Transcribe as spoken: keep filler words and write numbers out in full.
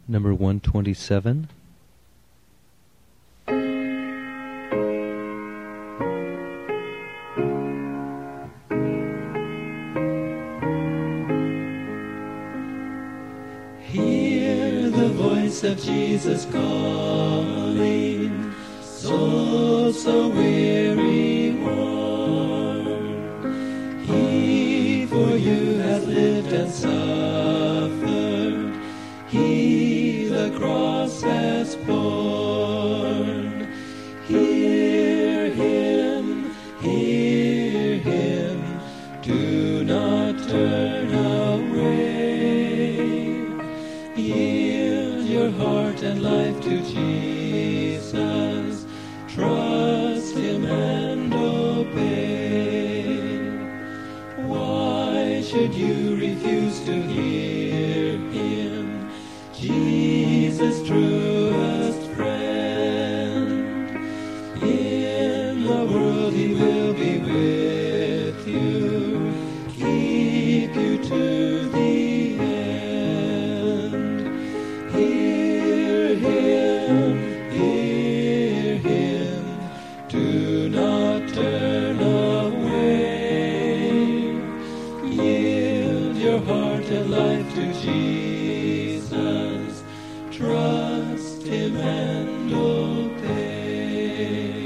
number one twenty-seven. Hear the voice of Jesus calling, soul so weary worn. He for you has lived and suffered, He the cross has borne. Hear Him, hear Him, do not turn away. Yield your heart and life to Jesus, trust Him and obey. Why should you refuse to hear Him, Jesus' truest friend? In the world He will be with you, keep you to the end. Hear Him, hear Him, do not turn away. Yield your heart and life to Jesus, trust Him and obey.